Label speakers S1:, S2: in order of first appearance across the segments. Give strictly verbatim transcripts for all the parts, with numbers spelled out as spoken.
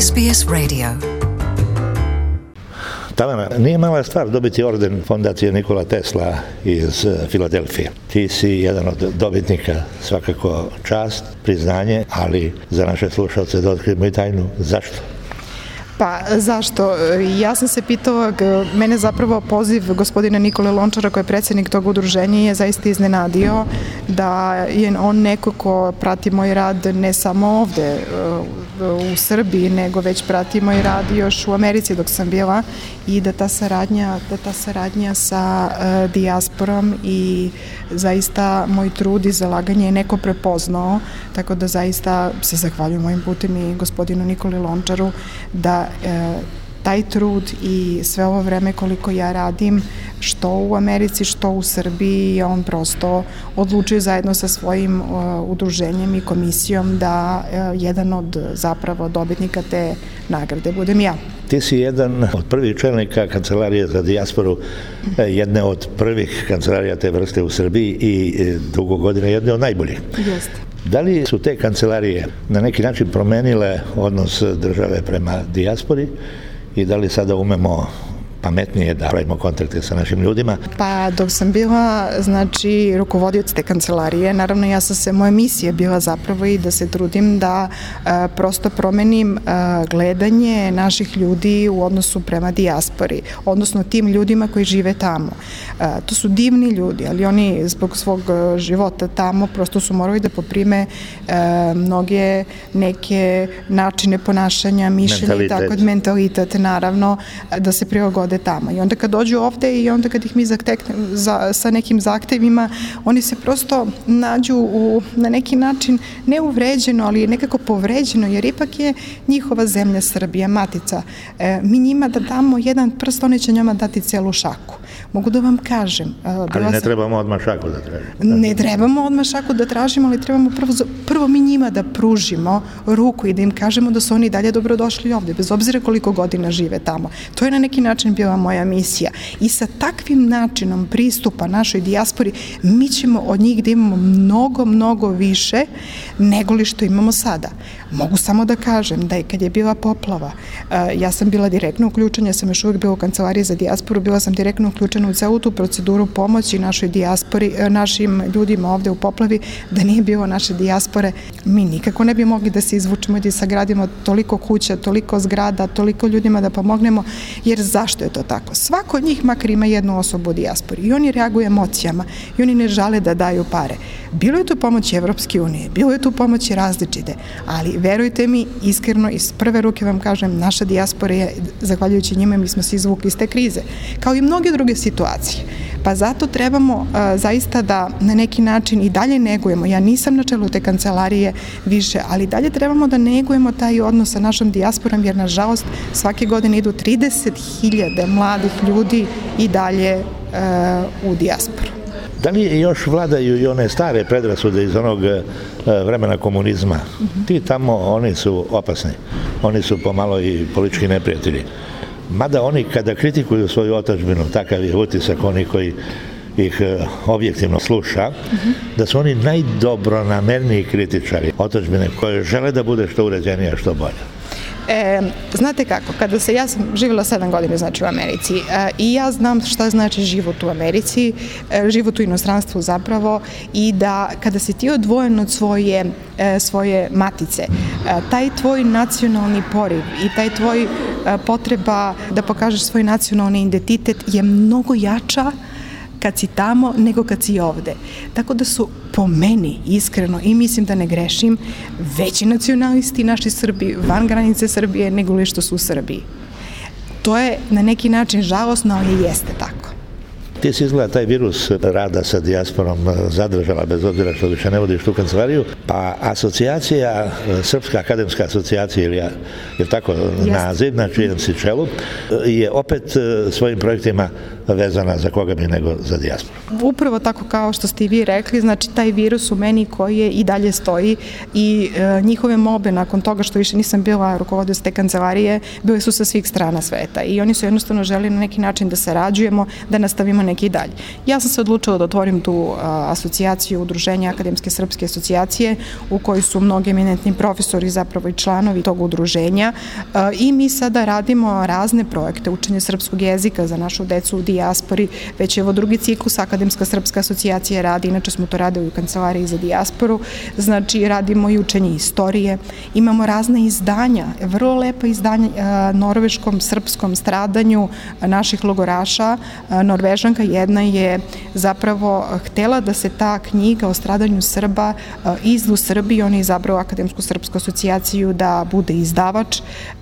S1: S B S Radio.
S2: Tavana, nije mala stvar dobiti orden Fondacije Nikola Tesla iz Filadelfije. Ti si jedan od dobitnika, svakako čast, priznanje, ali za naše slušalce da otkrijemo i tajnu. Zašto?
S3: Pa zašto? Ja sam se pitala, mene zapravo poziv gospodina Nikole Lončara, koji je predsjednik tog udruženja, je zaista iznenadio da je on neko ko prati moj rad ne samo ovde u Srbiji, nego već prati moj rad još u Americi dok sam bila, i da ta saradnja, da ta saradnja sa uh, dijasporom i zaista moj trud i zalaganje je neko prepoznao, tako da zaista se zahvaljujem mojim putem i gospodinu Nikoli Lončaru da uh, taj trud i sve ovo vreme koliko ja radim, što u Americi, što u Srbiji, on prosto odlučio zajedno sa svojim uh, udruženjem i komisijom da uh, jedan od zapravo dobitnika te nagrade budem ja.
S2: Ti si jedan od prvih čelnika Kancelarije za dijasporu, jedne od prvih kancelarija te vrste u Srbiji i dugo godina jedne od najboljih.
S3: Jeste.
S2: Da li su te kancelarije na neki način promenile odnos države prema dijaspori i da li sada umemo pametnije da pravimo kontakte sa našim ljudima?
S3: Pa dok sam bila, znači, rukovodioc te kancelarije, naravno ja sam se, moja misija bila zapravo i da se trudim da a, prosto promenim a, gledanje naših ljudi u odnosu prema dijaspori, odnosno tim ljudima koji žive tamo. A, to su divni ljudi, ali oni zbog svog života tamo prosto su morali da poprime a, mnoge neke načine ponašanja, mišljenja i tako, mentalitet, naravno, da se prilagode tamo. I onda kad dođu ovde i onda kad ih mi zatekne, za, sa nekim zahtevima, oni se prosto nađu u, na neki način ne uvređeno, ali nekako povređeno, jer ipak je njihova zemlja Srbija, matica. E, mi njima da damo jedan prst, oni će njima dati celu šaku. Mogu da vam kažem.
S2: Ali ne trebamo odmah šaku da tražimo.
S3: Ne trebamo odmah šaku da tražimo, ali trebamo prvo, prvo mi njima da pružimo ruku i da im kažemo da su oni dalje dobrodošli ovde, bez obzira koliko godina žive tamo. To je na neki način bila moja misija. I sa takvim načinom pristupa našoj dijaspori mi ćemo od njih da imamo mnogo, mnogo više nego li što imamo sada. Mogu samo da kažem da je kad je bila poplava, ja sam bila direktno uključena, ja sam još uvijek bila u Kancelariji za dijasporu, bila sam direktno uključena u celu tu proceduru pomoći našoj dijaspori, našim ljudima ovde u poplavi. Da nije bilo naše dijaspore, mi nikako ne bi mogli da se izvučemo i da sagradimo toliko kuća, toliko zgrada, toliko ljudima da pomognemo, jer zašto je to tako? Svako od njih makar ima jednu osobu u dijaspori i oni reaguju emocijama i oni ne žale da daju pare. Bilo je tu pomoći Evropske unije, bilo je tu pomoći različite, ali verujte mi, iskreno iz prve ruke vam kažem, naša dijaspora je, zahvaljujući njima, mi smo se izvukli iz te krize, kao i mnoge druge situacije. Pa zato trebamo uh, zaista da na neki način i dalje negujemo. Ja nisam na čelu te kancelarije više, ali dalje trebamo da negujemo taj odnos sa našom dijasporom, jer nažalost svake godine idu trideset hiljada mladih ljudi i dalje uh, u dijasporu.
S2: Da li još vladaju i one stare predrasude iz onog uh, vremena komunizma? Mm-hmm. Ti tamo, oni su opasni. Oni su pomalo i politički neprijatelji. Mada oni kada kritikuju svoju otadžbinu, takav je utisak oni koji ih objektivno sluša, mm-hmm. da su oni najdobronamerniji kritičari otadžbine koje žele da bude što uređenija, što bolje.
S3: E, znate kako, kada se, ja sam živjela sedam godina znači u Americi e, i ja znam šta znači život u Americi, e, život u inostranstvu zapravo, i da kada si ti odvojen od svoje, e, svoje matice, e, taj tvoj nacionalni poriv i taj tvoj e, potreba da pokažeš svoj nacionalni identitet je mnogo jača kad si tamo nego kad si ovde. Tako da su po meni, iskreno, i mislim da ne grešim, veći nacionalisti naši Srbi van granice Srbije nego li što su u Srbiji. To je na neki način žalosno, ali jeste tako.
S2: Ti si izgleda taj virus rada sa dijasporom zadržala, bez obzira što više ne vodiš tu kancelariju, pa asocijacija, Srpska akademska asocijacija, ili je tako naziv, na čijem si čelu, je opet svojim projektima vezana za koga bi nego za dijasporu.
S3: Upravo tako kao što ste i vi rekli, znači taj virus u meni koji je i dalje stoji i e, njihove molbe nakon toga što više nisam bila rukovodioc te kancelarije, bile su sa svih strana sveta i oni su jednostavno želi na neki način da sarađujemo, da nastavimo neki dalje. Ja sam se odlučila da otvorim tu asocijaciju udruženja Akademske srpske asocijacije u kojoj su mnogi eminentni profesori zapravo i članovi tog udruženja i mi sada radimo razne projekte, učenje srpskog jezika za našu decu u dijaspori, već evo drugi ciklus Akademska srpska asocijacija radi, inače smo to radili u kancelariji za dijasporu, znači radimo i učenje istorije, imamo razne izdanja, vrlo lepa izdanja norveškom srpskom stradanju naših logoraša. Norvežanka jedna je zapravo htela da se ta knjiga o stradanju Srba izda u Srbiji, ona je izabrao Akademsku srpsku asocijaciju da bude izdavač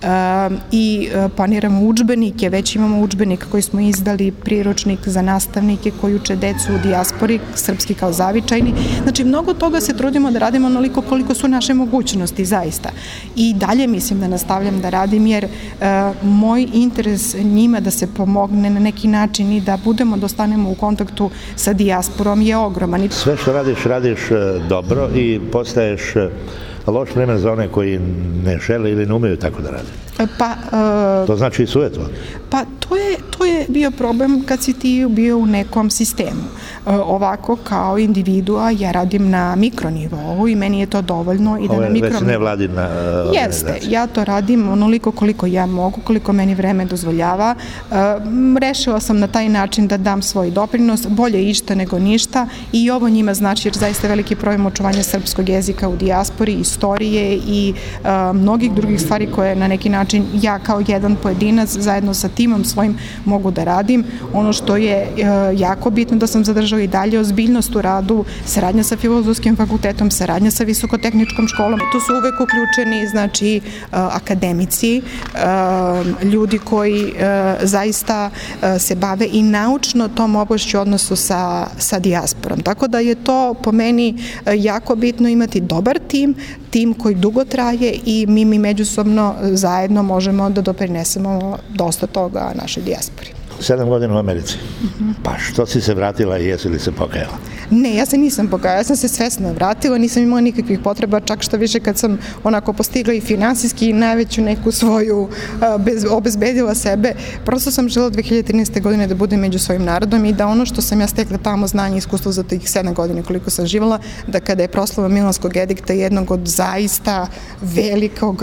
S3: i planiramo udžbenike, već imamo udžbenik koji smo izdali, priručnik za nastavnike koji uče decu u dijaspori, srpski kao zavičajni. Znači, mnogo toga se trudimo da radimo onoliko koliko su naše mogućnosti, zaista. I dalje mislim da nastavljam da radim, jer moj interes njima da se pomogne na neki način i da budemo, da ostanemo u kontaktu sa dijasporom je ogroman.
S2: Sve što radiš, radiš dobro i postaješ loš primjer za one koji ne žele ili ne umeju tako da rade.
S3: Pa, uh,
S2: to znači i sujetvo.
S3: Pa to je, to je bio problem kad si ti bio u nekom sistemu. Uh, ovako kao individua ja radim na mikronivou i meni je to dovoljno i da
S2: Ove,
S3: na mikronivou...
S2: Već ne vladina uh,
S3: Jeste, ja to radim onoliko koliko ja mogu, koliko meni vreme dozvoljava. Uh, rešila sam na taj način da dam svoj doprinos, bolje išta nego ništa i ovo njima znači, jer zaista veliki problem očuvanja srpskog jezika u dijaspori, istorije i uh, mnogih drugih stvari koje na neki način ja kao jedan pojedinac zajedno sa timom svojim mogu da radim. Ono što je e, jako bitno da sam zadržala i dalje ozbiljnost u radu, saradnja sa Filozofskim fakultetom, saradnja sa Visokotehničkom školom. Tu su uvek uključeni, znači, e, akademici, e, ljudi koji e, zaista e, se bave i naučno tom oblašću odnosu sa, sa dijasporom. Tako da je to po meni e, jako bitno imati dobar tim, tim koji dugo traje i mi mi međusobno zajedno možemo da doprinesemo dosta toga našoj dijaspori.
S2: Sedam godina u Americi. Uh-huh. Pa što si se vratila i jesi li se pokajala?
S3: Ne, ja se nisam pokajala, ja sam se svesno vratila, nisam imala nikakvih potreba, čak što više kad sam onako postigla i finansijski i najveću neku svoju, bez, obezbedila sebe, prosto sam žela dve hiljade trinaeste. godine da budem među svojim narodom i da ono što sam ja stekla tamo znanje i iskustvo za tih sedam godina koliko sam živala, da kada je proslava Milanskog edikta, jednog od zaista velikog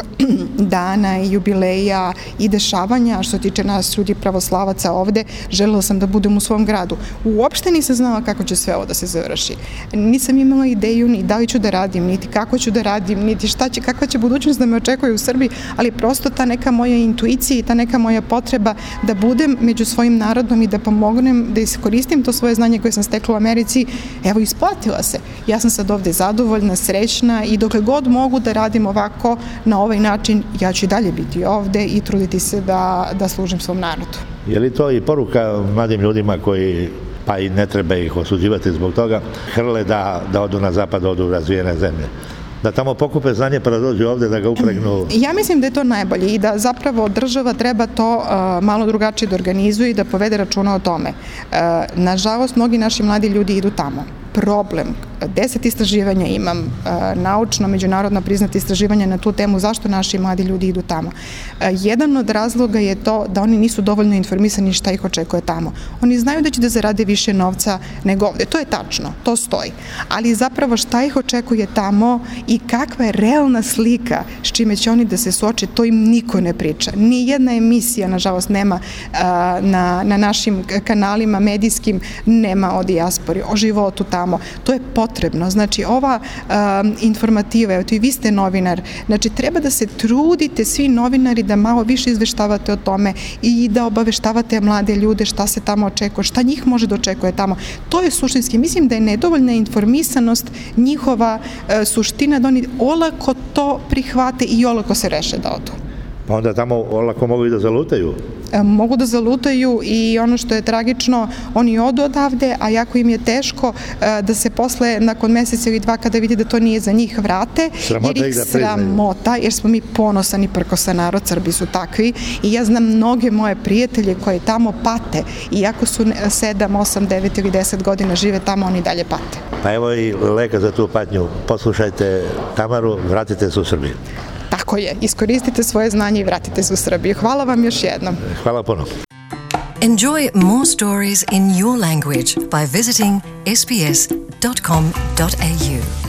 S3: dana i jubileja i dešavanja, što tiče nas ljudi pravoslavaca ovde, želela sam da budem u svom gradu. Uopšte nisam znala kako će sve ovo da se završi. Nisam imala ideju ni da li ću da radim, niti kako ću da radim, niti šta će, kakva će budućnost da me očekuje u Srbiji, ali prosto ta neka moja intuicija i ta neka moja potreba da budem među svojim narodom i da pomognem, da iskoristim to svoje znanje koje sam stekla u Americi, evo, isplatila se. Ja sam sad ovde zadovoljna, srećna i dokle god mogu da radim ovako, na ovaj način, ja ću i dalje biti ovde i truditi se da, da služim svom narodu.
S2: Je li to i poruka mladim ljudima koji, pa i ne treba ih osuđivati zbog toga, hrle da, da odu na zapad, odu u razvijene zemlje? Da tamo pokupe znanje pa da dođu ovde da ga upregnu?
S3: Ja mislim da je to najbolje i da zapravo država treba to uh, malo drugačije da organizuje i da povede računa o tome. Uh, nažalost, mnogi naši mladi ljudi idu tamo. Problem, deset istraživanja imam, naučno, međunarodno priznati istraživanja na tu temu zašto naši mladi ljudi idu tamo. Jedan od razloga je to da oni nisu dovoljno informisani šta ih očekuje tamo. Oni znaju da će da zarade više novca nego ovde. To je tačno, to stoji. Ali zapravo šta ih očekuje tamo i kakva je realna slika s čime će oni da se suoče, to im niko ne priča. Ni jedna emisija, nažalost, nema na, na našim kanalima medijskim, nema o dijaspori, o životu tamo. To je potrebno. Znači, ova um, informativa, evo, vi ste novinar, znači, treba da se trudite svi novinari da malo više izveštavate o tome i da obaveštavate mlade ljude šta se tamo očekuje, šta njih može da očekuje tamo. To je suštinski. Mislim da je nedovoljna informisanost njihova uh, suština da oni olako to prihvate i olako se reše da odu.
S2: Pa onda tamo olako mogu i da zalutaju?
S3: Mogu da zalutaju i ono što je tragično, oni odu odavde, a jako im je teško da se posle, nakon meseca ili dva, kada vidi da to nije za njih, vrate,
S2: sramota
S3: jer ih sramota, jer smo mi ponosan i prkosan narod, Srbi su takvi i ja znam mnoge moje prijatelje koje tamo pate, iako su sedam, osam, devet ili deset godina žive tamo, oni dalje pate.
S2: Pa evo i leka za tu patnju. Poslušajte Tamaru, vratite se u Srbiju.
S3: Tako je, iskoristite svoje znanje i vratite se u Srbiju. Hvala vam još jednom.
S2: Hvala puno.
S1: Enjoy more stories in your language by visiting s b s dot com dot a u.